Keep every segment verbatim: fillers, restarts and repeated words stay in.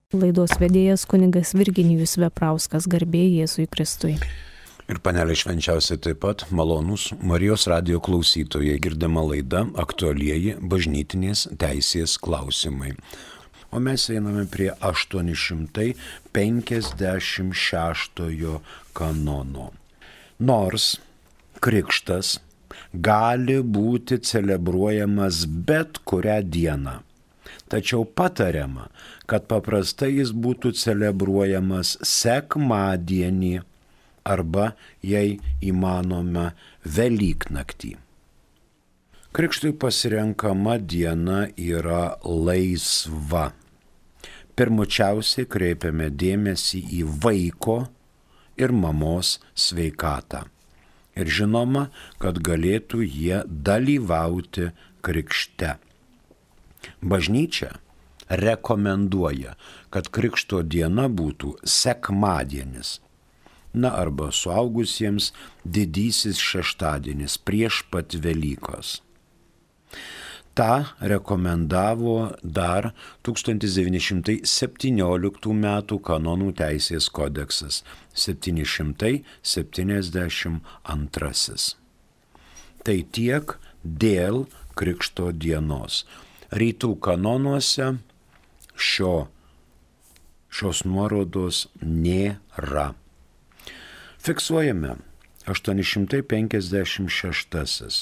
Laidos vedėjas kunigas Virginijus Veprauskas, garbė Jėzui Kristui. Ir panelė švenčiausiai taip pat malonūs Marijos radijo klausytojai, girdima laida aktualieji bažnytinės teisės klausimai. O mes einame prie aštuoni šimtai penkiasdešimt šeštojo kanono. Nors krikštas gali būti celebruojamas bet kurią dieną, tačiau patariama, kad paprastai jis būtų celebruojamas sekmadienį arba, jei įmanoma, Velyknaktį. Krikštui pasirenkama diena yra laisva. Pirmučiausiai kreipiame dėmesį į vaiko ir mamos sveikatą. Ir žinoma, kad galėtų jie dalyvauti krikšte. Bažnyčia rekomenduoja, kad krikšto diena būtų sekmadienis, na arba suaugusiems didysis šeštadienis prieš pat Velykos. Ta rekomendavo dar tūkstantis devyni šimtai septynioliktų metų kanonų teisės kodeksas septyni šimtai septyniasdešimt antrasis. Tai tiek dėl krikšto dienos. Rytų kanonuose šio, šios nuorodos nėra. Fiksuojame aštuoni šimtai penkiasdešimt šeštasis.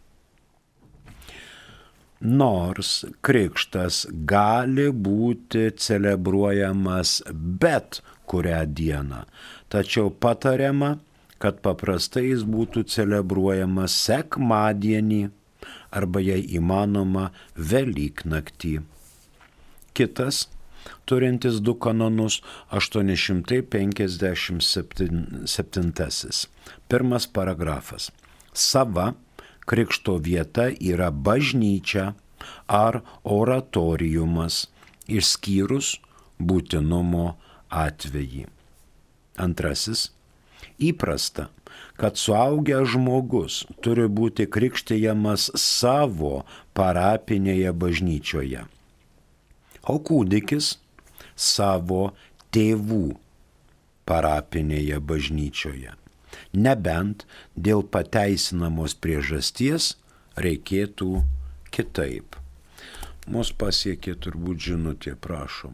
Nors krikštas gali būti celebruojamas bet kurią dieną, tačiau patariama, kad paprastai jis būtų celebruojamas sekmadienį arba, jei įmanoma, Velyknaktį. Kitas, turintis du kanonus, aštuoni šimtai penkiasdešimt septintasis. Pirmas paragrafas. Sava krikšto vieta yra bažnyčia ar oratoriumas, išskyrus būtinumo atvejį. Antrasis. Įprasta, kad suaugęs žmogus turi būti krikštijamas savo parapinėje bažnyčioje, o kūdikis savo tėvų parapinėje bažnyčioje. Nebent dėl pateisinamos priežasties reikėtų kitaip. Mus pasiekė turbūt žinutė, prašom.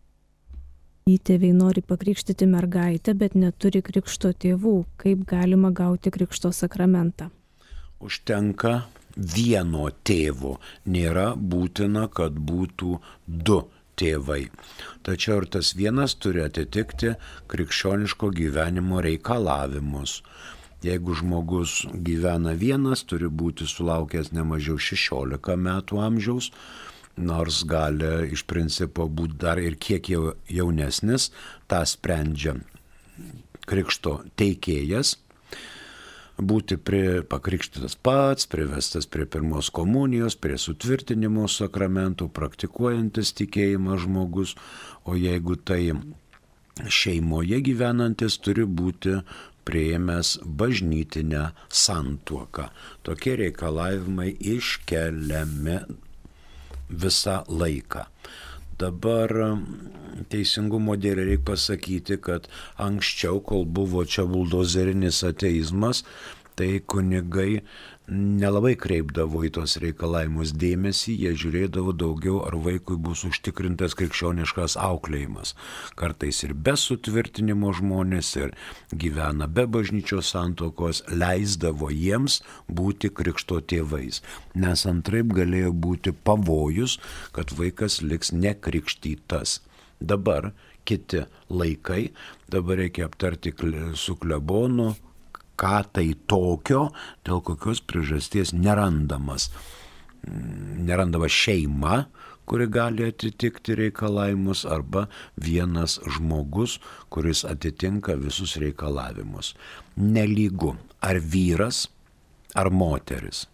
Įtėviai nori pakrikštyti mergaitę, bet neturi krikšto tėvų. Kaip galima gauti krikšto sakramentą? Užtenka vieno tėvo. Nėra būtina, kad būtų du tėvai. Tačiau ir tas vienas turi atitikti krikščioniško gyvenimo reikalavimus. Jeigu žmogus gyvena vienas, turi būti sulaukęs ne mažiau šešiolika metų amžiaus, nors gali iš principo būti dar ir kiek jau jaunesnis, tą sprendžia krikšto teikėjas, būti prie, pakrikštytas pats, privestas prie pirmos komunijos, prie sutvirtinimo sakramentų, praktikuojantis tikėjimą žmogus, o jeigu tai šeimoje gyvenantis, turi būti priėmęs bažnytinę santuoką. Tokie reikalavimai iškeliami visą laiką. Dabar teisingumo dėlei reikia pasakyti, kad anksčiau, kol buvo čia buldozerinis ateizmas, tai kunigai nelabai kreipdavo į tos reikalavimus dėmesį, jie žiūrėdavo daugiau, ar vaikui bus užtikrintas krikščioniškas auklėjimas. Kartais ir be sutvirtinimo žmonės ir gyvena be bažnyčios santuokos, leisdavo jiems būti krikšto tėvais, nes antraip galėjo būti pavojus, kad vaikas liks nekrikštytas. Dabar kiti laikai, dabar reikia aptarti su klebonu, ką tai tokio, dėl kokios priežasties nerandamas. Nerandama šeima, kuri gali atitikti reikalavimus, arba vienas žmogus, kuris atitinka visus reikalavimus. Nelygu ar vyras, ar moteris.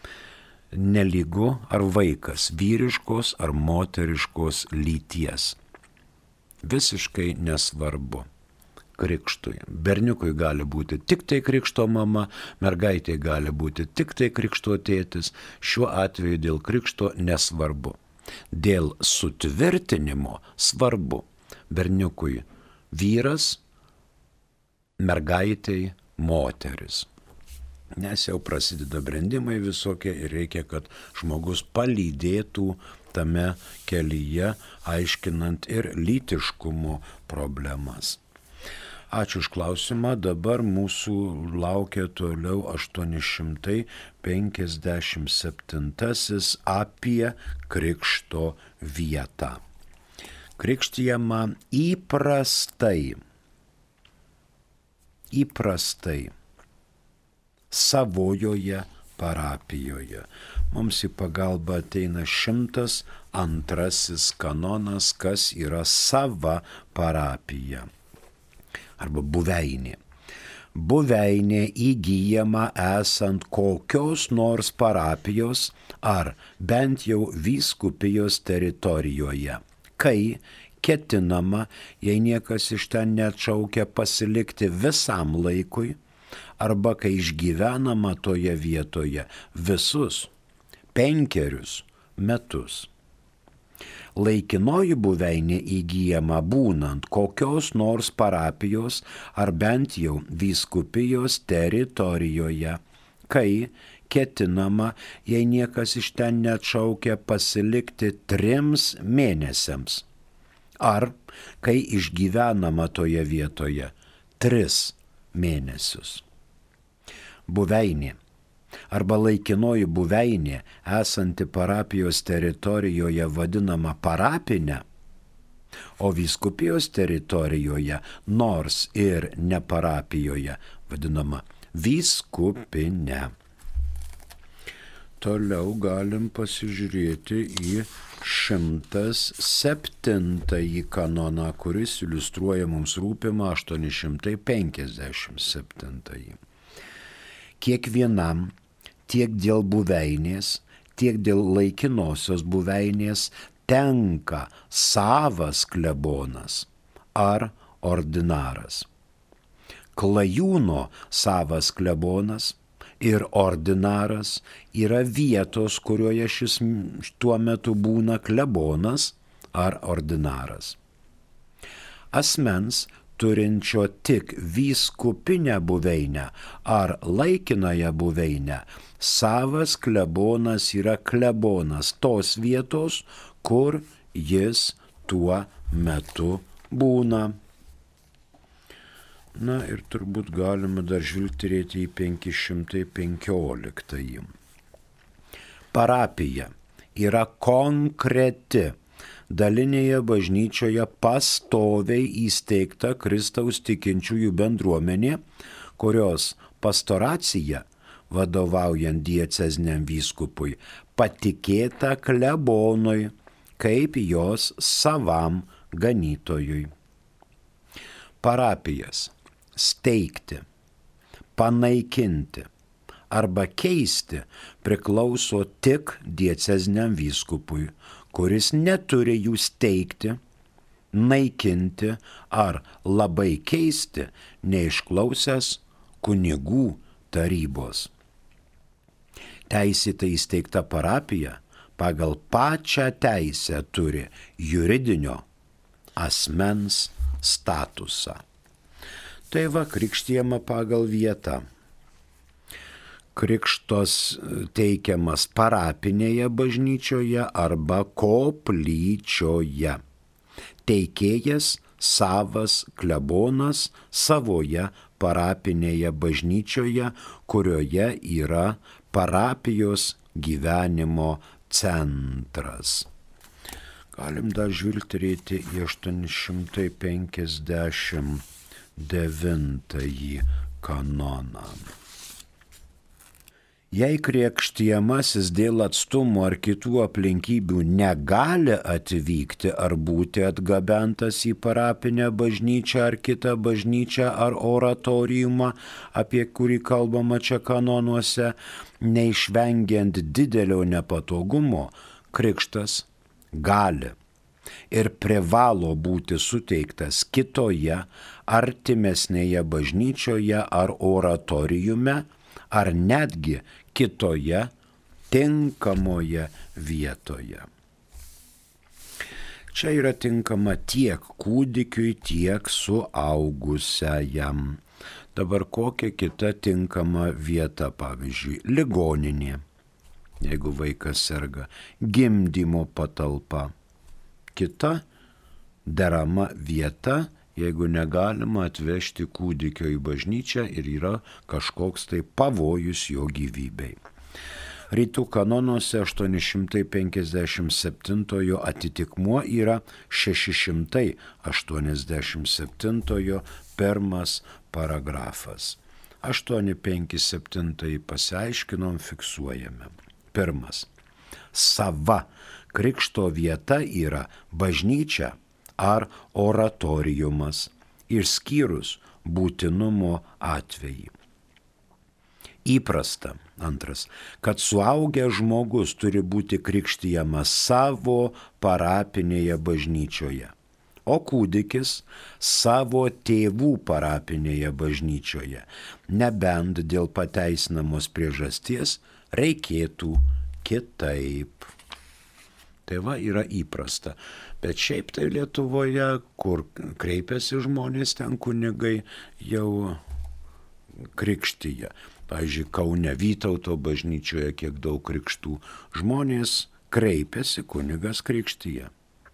Nelygu ar vaikas vyriškos ar moteriškos lyties. Visiškai nesvarbu. Krikštui. Berniukui gali būti tik tai krikšto mama, mergaitė gali būti tik tai krikšto tėtis, šiuo atveju dėl krikšto nesvarbu. Dėl sutvirtinimo svarbu, berniukui vyras, mergaitei moteris. Nes jau prasideda brendimai visokie ir reikia, kad žmogus palydėtų tame kelyje, aiškinant ir lytiškumo problemas. Ačiū už klausimą. Dabar mūsų laukia toliau aštuoni šimtai penkiasdešimt septintasis apie krikšto vietą. Krikštijama įprastai, įprastai savojoje parapijoje. Mums į pagalbą ateina šimtas antrasis kanonas, kas yra sava parapija arba buveinė. Buveinė įgyjama esant kokios nors parapijos ar bent jau vyskupijos teritorijoje, kai ketinama, jei niekas iš ten neatšaukia, pasilikti visam laikui, arba kai išgyvenama toje vietoje visus penkerius metus. Laikinoji buveinė įgyjama būnant kokios nors parapijos ar bent jau vyskupijos teritorijoje, kai ketinama, jei niekas iš ten neatšaukia, pasilikti trims mėnesiams, ar kai išgyvenama toje vietoje tris mėnesius. Buveinė arba laikinoji buveinė esanti parapijos teritorijoje vadinama parapinė, o vyskupijos teritorijoje, nors ir ne parapijoje, vadinama vyskupinė. Toliau galim pasižiūrėti į šimtas septintąjį kanoną, kuris iliustruoja mums rūpimą aštuoni šimtai penkiasdešimt septintąjį. Kiekvienam tiek dėl buveinės, tiek dėl laikinosios buveinės tenka savas klebonas ar ordinaras. Klajūno savas klebonas ir ordinaras yra vietos, kurioje šis tuo metu būna klebonas ar ordinaras. Asmens turinčio tik vyskupinę buveinę ar laikinąją buveinę, savas klebonas yra klebonas tos vietos, kur jis tuo metu būna. Na ir turbūt galima dar žvilgterėti į penki šimtai penkioliktąjį. Parapija yra konkreti dalinėje bažnyčioje pastoviai įsteigta Kristaus tikinčiųjų bendruomenė, kurios pastoracija, vadovaujant dieceziniam vyskupui, patikėta klebonui kaip jos savam ganytojui. Parapijas steigti, panaikinti arba keisti priklauso tik dieceziniam vyskupui, kuris neturi jų steigti, naikinti ar labai keisti, neišklausęs kunigų tarybos. Teisėtai įsteigta parapija pagal pačią teisę turi juridinio asmens statusą. Tai va, krikštijama pagal vietą. Krikštas teikiamas parapinėje bažnyčioje arba koplyčioje. Teikėjas savas klebonas savoje parapinėje bažnyčioje, kurioje yra parapijos gyvenimo centras. Galim dar žvilgterėti į aštuoni šimtai penkiasdešimt devintąjį kanoną. Jei krikštijamasis dėl atstumo ar kitų aplinkybių negali atvykti ar būti atgabentas į parapinę bažnyčią ar kitą bažnyčią ar oratoriumą, apie kurį kalbama čia kanonuose, neišvengiant didelio nepatogumo, krikštas gali ir privalo būti suteiktas kitoje, artimesnėje bažnyčioje ar oratoriume, ar netgi kitoje tinkamoje vietoje. Čia yra tinkama tiek kūdikiui, tiek suaugusiajam. Dabar kokia kita tinkama vieta, pavyzdžiui, ligoninė, jeigu vaikas serga, gimdymo patalpa. Kita derama vieta, jeigu negalima atvežti kūdikio į bažnyčią ir yra kažkoks tai pavojus jo gyvybei. Rytų kanonuose aštuoni šimtai penkiasdešimt septintojo atitikmuo yra šeši šimtai aštuoniasdešimt septintojo pirmas paragrafas. aštuoni penki septintai pasiaiškinom, fiksuojame. Pirmas. Sava krikšto vieta yra bažnyčia ar oratoriumas, išskyrus būtinumo atvejį. Įprasta, antras, kad suaugęs žmogus turi būti krikštijamas savo parapinėje bažnyčioje, o kūdikis savo tėvų parapinėje bažnyčioje, nebent dėl pateisinamos priežasties reikėtų kitaip. Tai va yra įprasta, bet šiaip tai Lietuvoje, kur kreipiasi žmonės, ten kunigai jau krikštyje. Pavyzdžiui, Kaune Vytauto bažnyčioje kiek daug krikštų. Žmonės kreipiasi, kunigas krikštyje.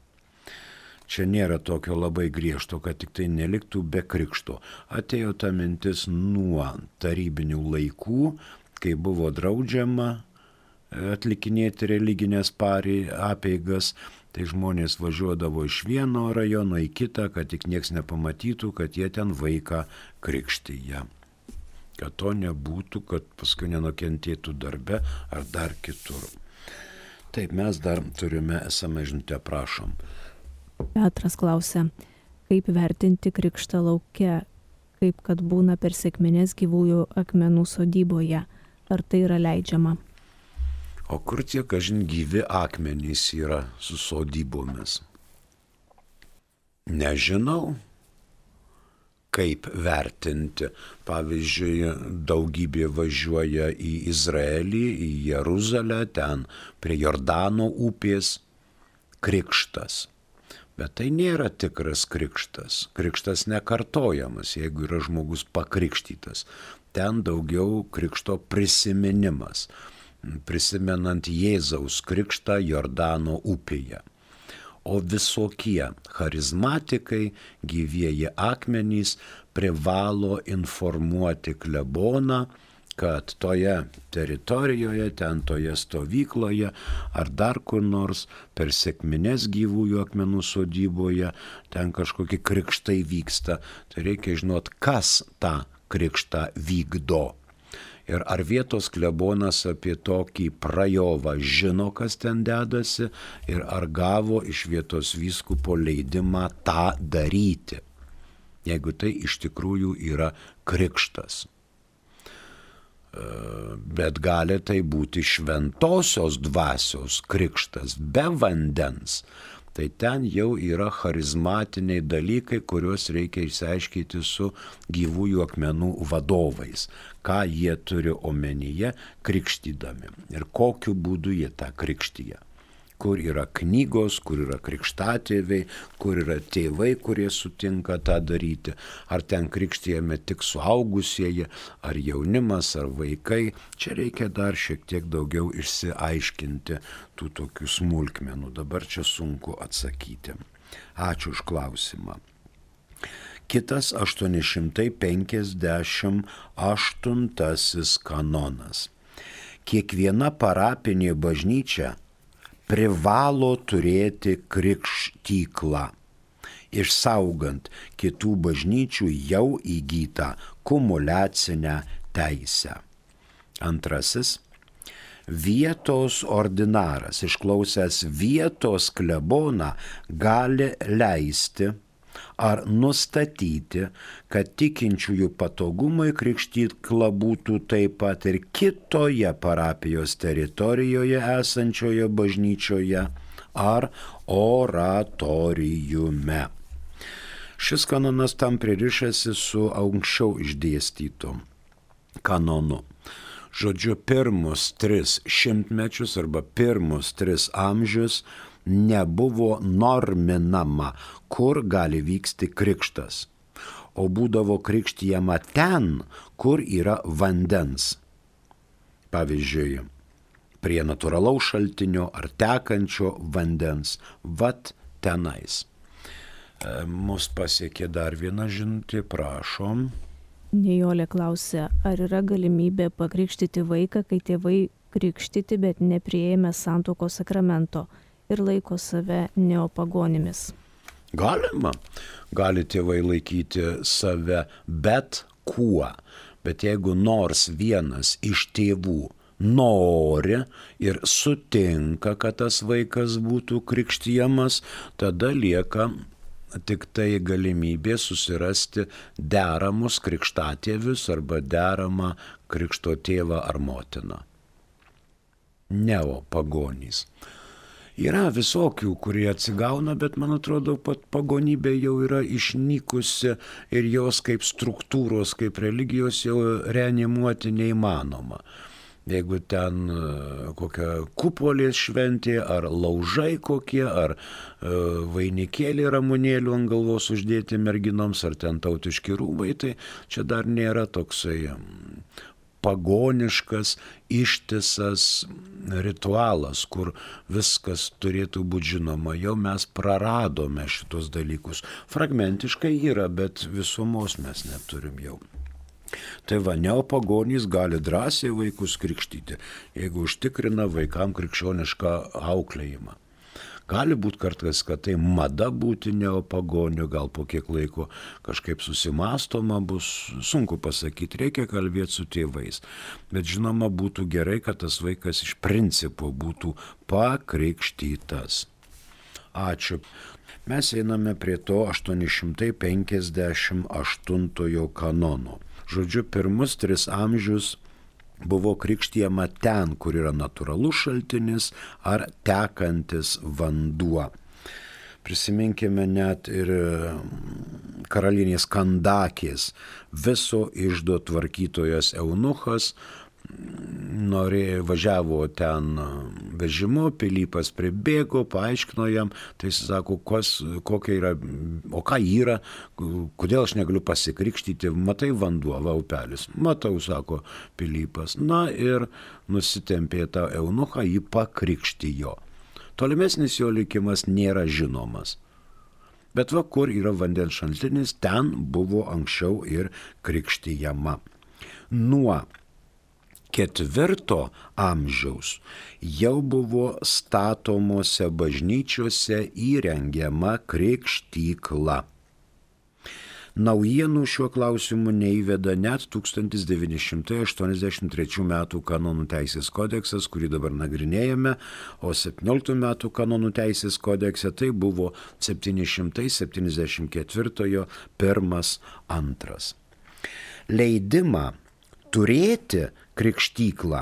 Čia nėra tokio labai griežto, kad tik tai neliktų be krikšto. Atėjo ta mintis nuo tarybinių laikų, kai buvo draudžiama atlikinėti religinės apeigas, tai žmonės važiuodavo iš vieno rajono į kitą, kad tik nieks nepamatytų, kad jie ten vaiką krikštyje. Kad to nebūtų, kad paskui nenukentėtų darbe ar dar kitur. Taip, mes dar turime esamą žinutę, prašom. Petras klausia, kaip vertinti krikštą lauke, kaip kad būna per sekmines gyvųjų akmenų sodyboje. Ar tai yra leidžiama? O kur tie, kažin, gyvi akmenys yra su sodybomis? Nežinau, kaip vertinti. Pavyzdžiui, daugybė važiuoja į Izraelį, į Jeruzalę, ten prie Jordano upės krikštas. Bet tai nėra tikras krikštas. Krikštas nekartojamas, jeigu yra žmogus pakrikštytas. Ten daugiau krikšto prisiminimas, prisimenant Jėzaus krikštą Jordano upėje. O visokie charizmatikai, gyvieji akmenys privalo informuoti kleboną, kad toje teritorijoje, ten toje stovykloje ar dar kur nors per sekmines gyvųjų akmenų sodyboje ten kažkokie krikštai vyksta. Tai reikia žinot, kas tą krikštą vykdo. Ir ar vietos klebonas apie tokį prajovą žino, kas ten dedasi, ir ar gavo iš vietos vyskupo leidimą tą daryti, jeigu tai iš tikrųjų yra krikštas. Bet gali tai būti šventosios dvasios krikštas be vandens. Tai ten jau yra charizmatiniai dalykai, kuriuos reikia išsiaiškinti su gyvųjų akmenų vadovais, ką jie turi omenyje krikštydami ir kokiu būdu jie tą krikštyje. Kur yra knygos, kur yra krikštatėviai, kur yra tėvai, kurie sutinka tą daryti, ar ten krikštyjame tik suaugusieji, ar jaunimas, ar vaikai. Čia reikia dar šiek tiek daugiau išsiaiškinti tų tokių smulkmenų. Dabar čia sunku atsakyti. Ačiū už klausimą. Kitas aštuoni šimtai penkiasdešimt aštuntasis kanonas. Kiekviena parapinė bažnyčia privalo turėti krikštyklą, išsaugant kitų bažnyčių jau įgytą kumuliacinę teisę. Antrasis. Vietos ordinaras, išklausęs vietos kleboną, gali leisti ar nustatyti, kad tikinčiųjų patogumui krikštykla būtų taip pat ir kitoje parapijos teritorijoje esančioje bažnyčioje ar oratoriume. Šis kanonas tam pririšasi su anksčiau išdėstytu kanonu. Žodžiu, pirmus tris šimtmečius arba pirmus tris amžius nebuvo norminama, kur gali vykti krikštas, o būdavo krikštijama ten, kur yra vandens. Pavyzdžiui, prie natūralaus šaltinio ar tekančio vandens, vat tenais. E, mus pasiekė dar viena žinutė, prašom. Nijolė klausė, ar yra galimybė pakrikštyti vaiką, kai tėvai krikštyti, bet nepriėmė santuokos sakramento ir laiko save neopagonimis. Galima. Gali tėvai laikyti save bet kuo, bet jeigu nors vienas iš tėvų nori ir sutinka, kad tas vaikas būtų krikštijamas, tada lieka tik tai galimybė susirasti deramus krikštatėvius arba deramą krikšto tėvą ar motiną. Neopagonys. Yra visokių, kurie atsigauna, bet man atrodo, pat pagonybė jau yra išnykusi ir jos kaip struktūros, kaip religijos jau reanimuoti neįmanoma. Jeigu ten kokia kupolės šventė, ar laužai kokie, ar e, vainikėlį ramunėlių ant galvos uždėti merginoms, ar ten tautiški rūbai, tai čia dar nėra toksai pagoniškas, ištisas ritualas, kur viskas turėtų būti žinoma. Jau mes praradome šitos dalykus. Fragmentiškai yra, bet visumos mes neturim jau. Tai va, neopagonys gali drąsiai vaikus krikštyti, jeigu užtikrina vaikam krikščionišką auklėjimą. Gali būti kartais, kad tai mada būti neopagoniu, gal po kiek laiko kažkaip susimastoma bus, sunku pasakyti, reikia kalbėti su tėvais. Bet žinoma, būtų gerai, kad tas vaikas iš principo būtų pakrikštytas. Ačiū. Mes einame prie to aštuoni šimtai penkiasdešimt aštuntojo kanono. Žodžiu, pirmus tris amžius buvo krikštijama ten, kur yra natūralus šaltinis ar tekantis vanduo. Prisiminkime net ir karalienės Kandakės, viso iždo tvarkytojas eunuchas, norėjo, važiavo ten vežimu, Pilypas pribėgo, paaiškino jam, tai jis sako, kas, kokia yra, o ką yra, kodėl aš negaliu pasikrikštyti, matai vanduo, va upelis, matau, sako Pilypas, na ir nusitempė tą eunuchą, jį pakrikštijo. Tolimesnis jo likimas nėra žinomas. Bet va, kur yra vandens šaltinis, ten buvo anksčiau ir krikštijama. Nuo ketvirto amžiaus jau buvo statomose bažnyčiose įrengiama krikštykla. Naujienų šiuo klausimu neįveda net tūkstantis devyni šimtai aštuoniasdešimt trečių metų kanonų teisės kodeksas, kurį dabar nagrinėjame, o septynioliktų metų kanonų teisės kodekse tai buvo septyni šimtai septyniasdešimt ketvirtojo pirmas antras. Leidimą turėti krikštyklą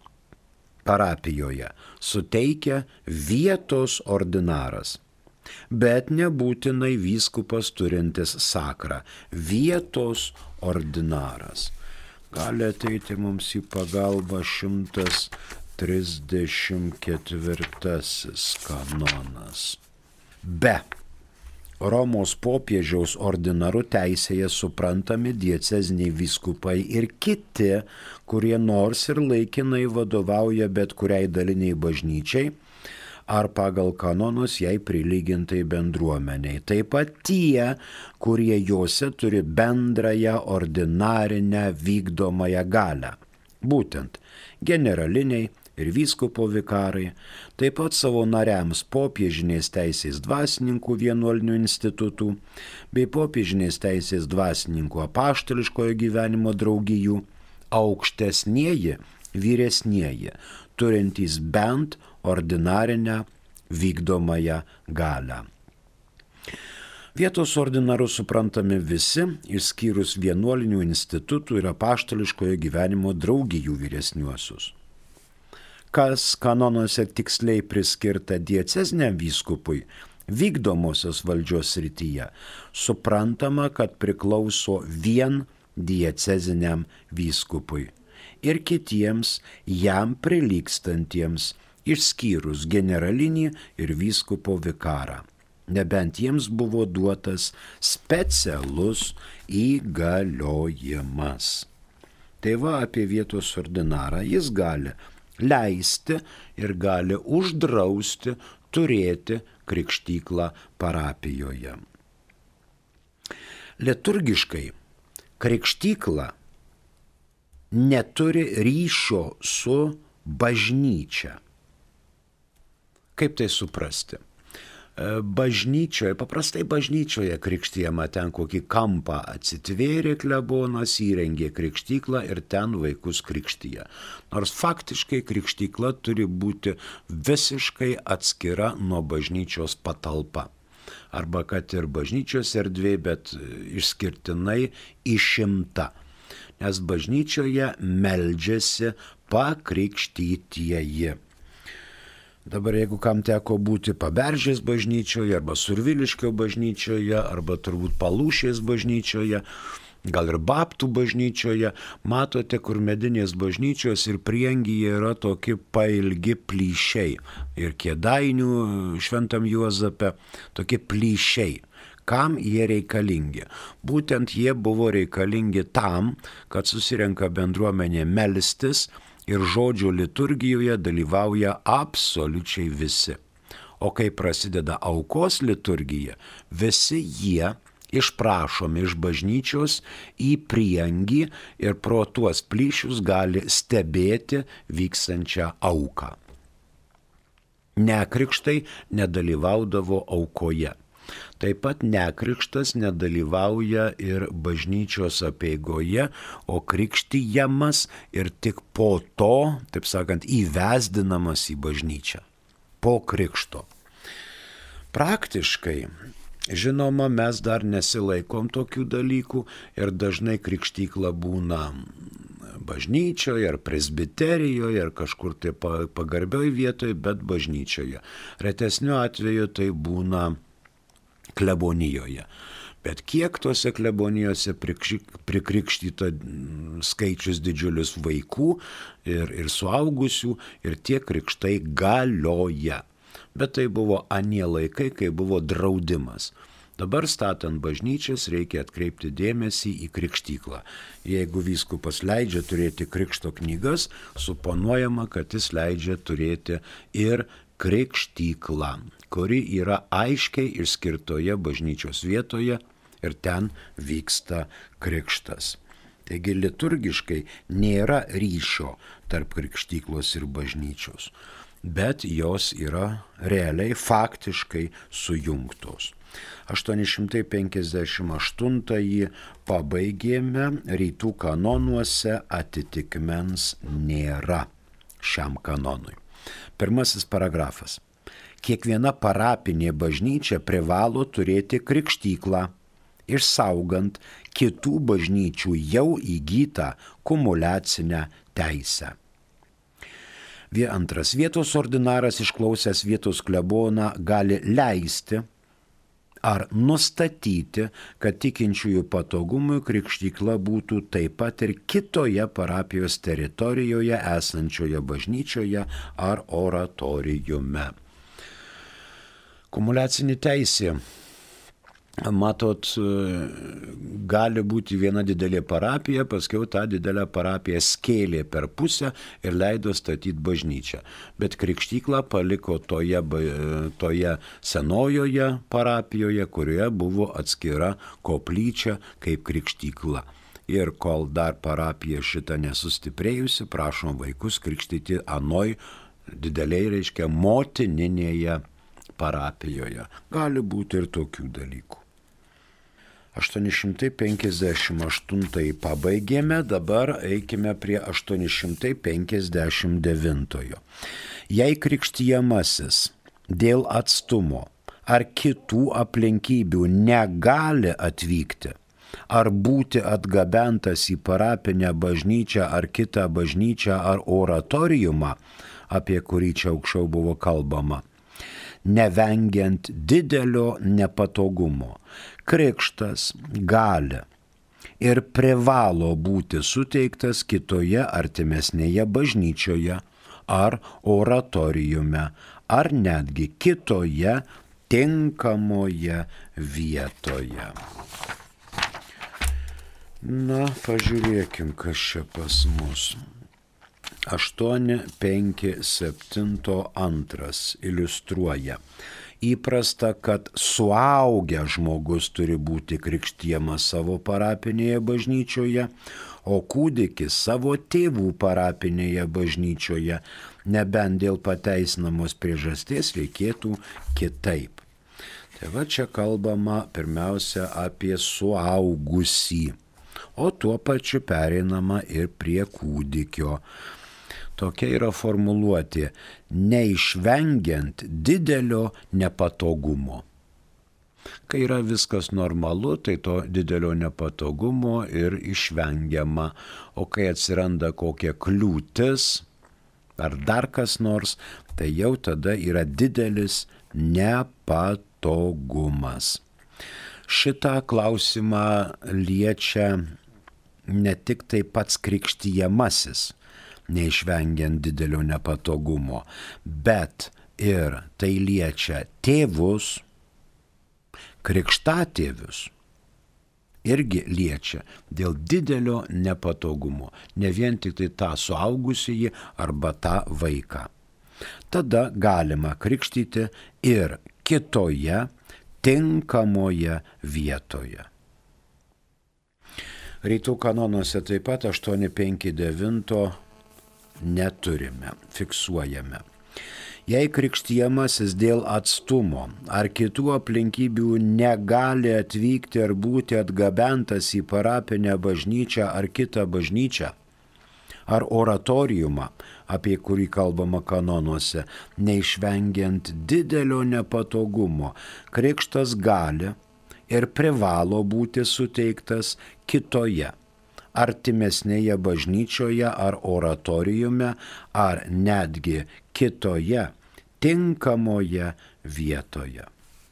parapijoje suteikia vietos ordinaras, bet nebūtinai vyskupas turintis sakrą, vietos ordinaras. Gali ateiti mums į pagalbą šimtas trisdešimt ketvirtasis kanonas. Be Romos popiežiaus ordinaru teisėje suprantami dieceziniai vyskupai ir kiti, kurie nors ir laikinai vadovauja bet kuriai daliniai bažnyčiai ar pagal kanonus jai prilygintai bendruomeniai. Taip pat tie, kurie juose turi bendrąją ordinarinę vykdomąją galią. Būtent generaliniai ir vyskupo vikarai, taip pat savo nariams popiežinės teisės dvasininkų vienuolinių institutų bei popiežinės teisės dvasininkų apaštališkojo gyvenimo draugijų, aukštesnieji, vyresnieji, turintys bent ordinarinę vykdomąją galią. Vietos ordinaru suprantami visi, išskyrus vienuolinių institutų ir apaštališkojo gyvenimo draugijų vyresniuosius. Kas kanonuose tiksliai priskirta dieceziniam vyskupui, vykdomosios valdžios srityje, suprantama, kad priklauso vien dieceziniam vyskupui ir kitiems jam prilygstantiems išskyrus generalinį ir vyskupo vikarą, nebent jiems buvo duotas specialus įgaliojimas. Tai va apie vietos ordinarą, jis gali leisti ir gali uždrausti turėti krikštyklą parapijoje. Liturgiškai krikštykla neturi ryšio su bažnyčia. Kaip tai suprasti? Bažnyčioje, paprastai bažnyčioje krikštijama, ten kokį kampą atsitvėrė klebonas, įrengė krikštyklą ir ten vaikus krikštija. Nors faktiškai krikštykla turi būti visiškai atskira nuo bažnyčios patalpa. Arba kad ir bažnyčios erdvė, bet išskirtinai išimta. Nes bažnyčioje meldžiasi pakrikštytieji. Dabar jeigu kam teko būti Paberžės bažnyčioje, arba Surviliškio bažnyčioje, arba turbūt Palūšės bažnyčioje, gal ir Baptų bažnyčioje, matote, kur medinės bažnyčios ir prieangyje yra tokie pailgi plyšiai. Ir Kėdainių Šventam Juozape tokie plyšiai. Kam jie reikalingi? Būtent jie buvo reikalingi tam, kad susirenka bendruomenė melstis, ir žodžio liturgijoje dalyvauja absoliučiai visi. O kai prasideda aukos liturgija, visi jie išprašomi iš bažnyčios į prieangį ir pro tuos plyšius gali stebėti vykstančią auką. Nekrikštai nedalyvaudavo aukoje. Taip pat nekrikštas nedalyvauja ir bažnyčios apeigoje, o krikštijamas ir tik po to, taip sakant, įvesdinamas į bažnyčią. Po krikšto. Praktiškai, žinoma, mes dar nesilaikom tokių dalykų ir dažnai krikštykla būna bažnyčioje ar presbiterijoje ar kažkur tai pagarbioj vietoje, bet bažnyčioje. Retesniu atveju tai būna klebonijoje. Bet kiek tose klebonijose prikrikštyta skaičius didžiulis vaikų ir, ir suaugusių ir tie krikštai galioja. Bet tai buvo anie laikai, kai buvo draudimas. Dabar statant bažnyčias reikia atkreipti dėmesį į krikštyklą. Jeigu vyskupas leidžia turėti krikšto knygas, suponuojama, kad jis leidžia turėti ir krikštyklą, kuri yra aiškiai išskirtoje bažnyčios vietoje ir ten vyksta krikštas. Taigi liturgiškai nėra ryšio tarp krikštyklos ir bažnyčios, bet jos yra realiai faktiškai sujungtos. aštuoni šimtai penkiasdešimt aštuntąjį pabaigėme, rytų kanonuose atitikmens nėra šiam kanonui. Pirmasis paragrafas. Kiekviena parapinė bažnyčia privalo turėti krikštyklą, išsaugant kitų bažnyčių jau įgytą kumuliacinę teisę. Antras. Vietos ordinaras išklausęs vietos kleboną gali leisti ar nustatyti, kad tikinčiųjų patogumui krikštykla būtų taip pat ir kitoje parapijos teritorijoje esančioje bažnyčioje ar oratoriume. Kumuliacinė teisė. Matot, gali būti viena didelė parapija, paskiau tą didelę parapiją skėlė per pusę ir leido statyti bažnyčią. Bet krikštyklą paliko toje, toje senojoje parapijoje, kurioje buvo atskira koplyčia kaip krikštykla. Ir kol dar parapija šitą nesustiprėjusi, prašom vaikus krikštyti anoj dideliai, reiškia, motininėje parapijoje. Gali būti ir tokių dalykų. aštuoni šimtai penkiasdešimt aštuntąjį pabaigėme, dabar eikime prie aštuoni šimtai penkiasdešimt devintojo. Jei krikštijamasis dėl atstumo ar kitų aplinkybių negali atvykti ar būti atgabentas į parapinę bažnyčią ar kitą bažnyčią ar oratoriumą, apie kurį čia aukščiau buvo kalbama, nevengiant didelio nepatogumo, krikštas gali ir privalo būti suteiktas kitoje artimesnėje bažnyčioje ar oratoriume, ar netgi kitoje tinkamoje vietoje. Na, pažiūrėkim, kas čia pas mus. aštuoni penki septyni antras iliustruoja. Įprasta, kad suaugęs žmogus turi būti krikštijamas savo parapinėje bažnyčioje, o kūdikis savo tėvų parapinėje bažnyčioje, nebent dėl pateisinamos priežasties reikėtų kitaip. Tai va čia kalbama pirmiausia apie suaugusį, o tuo pačiu pereinama ir prie kūdikio. Tokia yra formuluotė, neišvengiant didelio nepatogumo. Kai yra viskas normalu, tai to didelio nepatogumo ir išvengiama, o kai atsiranda kokia kliūtis ar dar kas nors, tai jau tada yra didelis nepatogumas. Šitą klausimą liečia ne tik tai pats krikštijamasis, neišvengiant didelio nepatogumo, bet ir tai liečia tėvus, krikštatėvius, irgi liečia dėl didelio nepatogumo, ne vien tik tai tą suaugusįjį arba tą vaiką. Tada galima krikštyti ir kitoje tinkamoje vietoje. Rytų kanonuose taip pat aštuoni penki devyni neturime, fiksuojame. Jei krikštijamasis dėl atstumo ar kitų aplinkybių negali atvykti ar būti atgabentas į parapinę bažnyčią ar kitą bažnyčią, ar oratoriumą, apie kurį kalbama kanonuose, neišvengiant didelio nepatogumo, krikštas gali ir privalo būti suteiktas kitoje, artimesnėje bažnyčioje ar oratoriume, ar netgi kitoje, tinkamoje vietoje.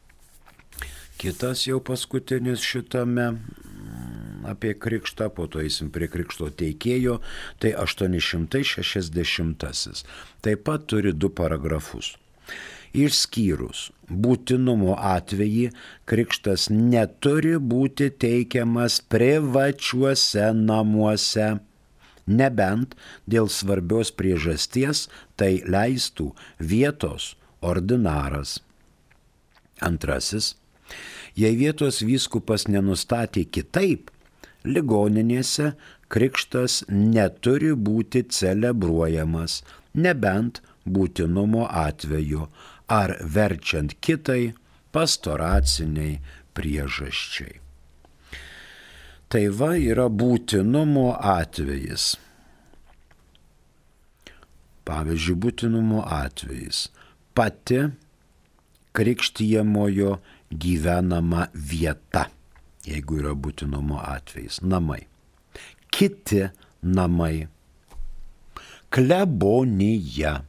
Kitas jau paskutinis šitame apie krikštą, po to eisim prie krikšto teikėjo, tai aštuoni šimtai šešiasdešimtasis. Taip pat turi du paragrafus. Išskyrus būtinumo atvejį, krikštas neturi būti teikiamas privačiuose namuose, nebent dėl svarbios priežasties tai leistų vietos ordinaras. Antrasis. Jei vietos vyskupas nenustatė kitaip, ligoninėse krikštas neturi būti celebruojamas, nebent būtinumo atveju ar verčiant kitai pastoraciniai priežasčiai. Tai va yra būtinumo atvejis. Pavyzdžiui, būtinumo atvejis. Pati krikštijamojo gyvenama vieta, jeigu yra būtinumo atvejis, namai. Kiti namai. Klebonija.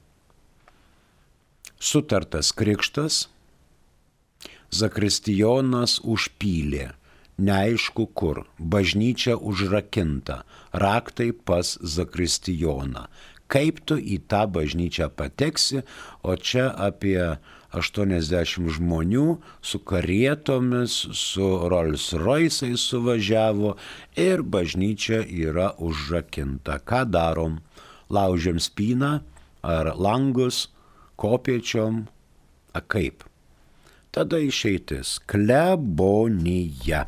Sutartas krikštas, zakristijonas užpylė, neaišku kur, bažnyčia užrakinta, raktai pas zakristijoną. Kaip tu į tą bažnyčią pateksi, o čia apie aštuoniasdešimt žmonių su karietomis, su Rolls Royce'ais suvažiavo ir bažnyčia yra užrakinta. Ką darom? Laužiam spyną ar langus, kopiečiom, a kaip? Tada išeitis klebonija.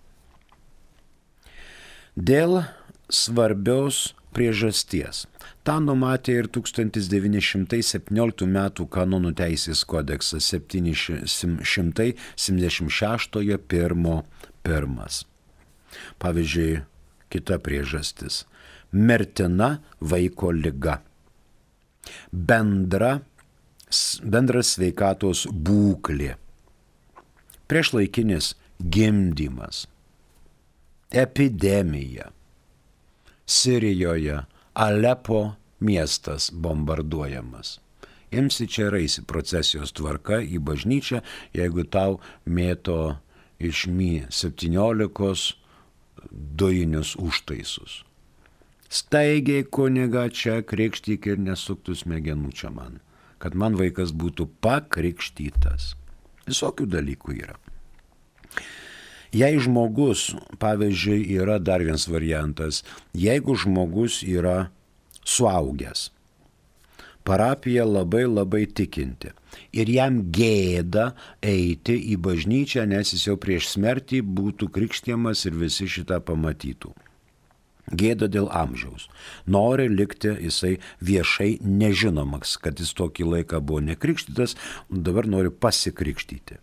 Dėl svarbios priežasties. Ta numatė ir tūkstantis devyni šimtai septynioliktų metų kanonų teisės kodeksas septyni šimtai septyniasdešimt šeši pirmo pirmas. Pavyzdžiui, kita priežastis. Mirtina vaiko liga. Bendra, bendras sveikatos būklė. Priešlaikinis gimdymas. Epidemija. Sirijoje Alepo miestas bombarduojamas. Imsi čia raisi procesijos tvarka į bažnyčią, jeigu tau mėto iš Mi septyniolikos dujinius užtaisus. staigiai kuniga čia krikštyk ir nesuktų smegenų čia man, kad man vaikas būtų pakrikštytas. Visokių dalykų yra. Jei žmogus, pavyzdžiui, yra dar vienas variantas, jeigu žmogus yra suaugęs, parapija labai labai tikinti ir jam gėda eiti į bažnyčią, nes jis jau prieš smertį būtų krikštijamas ir visi šitą pamatytų. Gėda dėl amžiaus. Nori likti jisai viešai nežinomas, kad jis tokį laiką buvo nekrikštytas, dabar nori pasikrikštyti.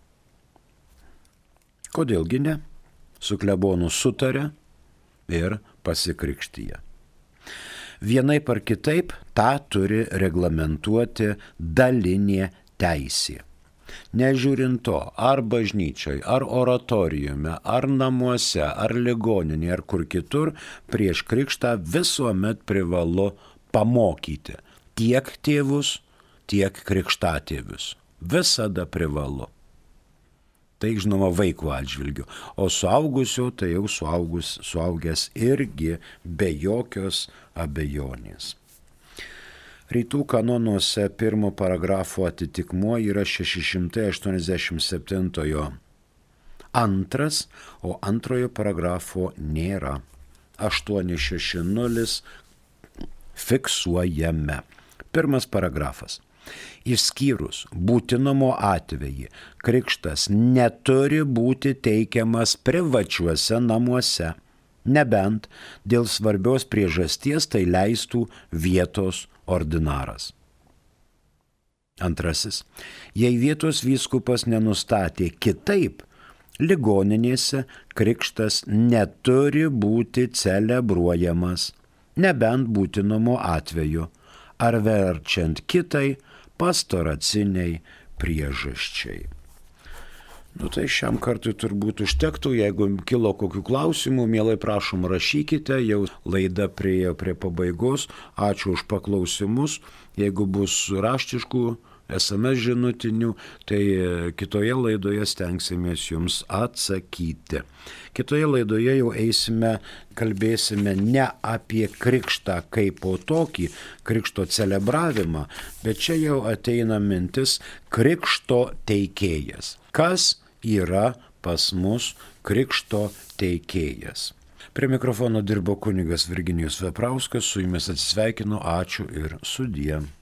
Kodėlgi ne? Su klebonu sutarė ir pasikrikštyje. Vienaip ar kitaip tą turi reglamentuoti dalinė teisė. Nežiūrint to, ar bažnyčioj, ar oratorijume, ar namuose, ar ligoninėje, ar kur kitur, prieš krikštą visuomet privalu pamokyti tiek tėvus, tiek krikštatėvius. Visada privalu. Tai žinoma vaikų atžvilgių, o suaugusio tai jau suaugus, suaugęs irgi be jokios abejonės. Rytų kanonuose pirmo paragrafo atitikmuo yra šeši šimtai aštuoniasdešimt septintojo antras, o antrojo paragrafo nėra. aštuoni šeši nulis fiksuojame. Pirmas paragrafas. Išskyrus būtinumo atvejį, krikštas neturi būti teikiamas privačiuose namuose, nebent dėl svarbios priežasties tai leistų vietos ordinaras. Antrasis. Jei vietos vyskupas nenustatė kitaip, ligoninėse krikštas neturi būti celebruojamas, nebent būtinumo atveju, ar verčiant kitai pastoraciniai priežasčiai. Nu tai šiam kartui turbūt užtektų, jeigu kilo kokių klausimų, mielai prašom rašykite, jau laida priejo prie pabaigos, ačiū už paklausimus, jeigu bus raštiškų es em es žinutinių, tai kitoje laidoje stengsimės jums atsakyti. Kitoje laidoje jau eisime, kalbėsime ne apie krikštą kaip po tokį, krikšto celebravimą, bet čia jau ateina mintis krikšto teikėjas. Kas yra pas mus krikšto teikėjas? Prie mikrofono dirbo kunigas Virginijus Veprauskas, su jumis atsisveikinu, ačiū ir sudie.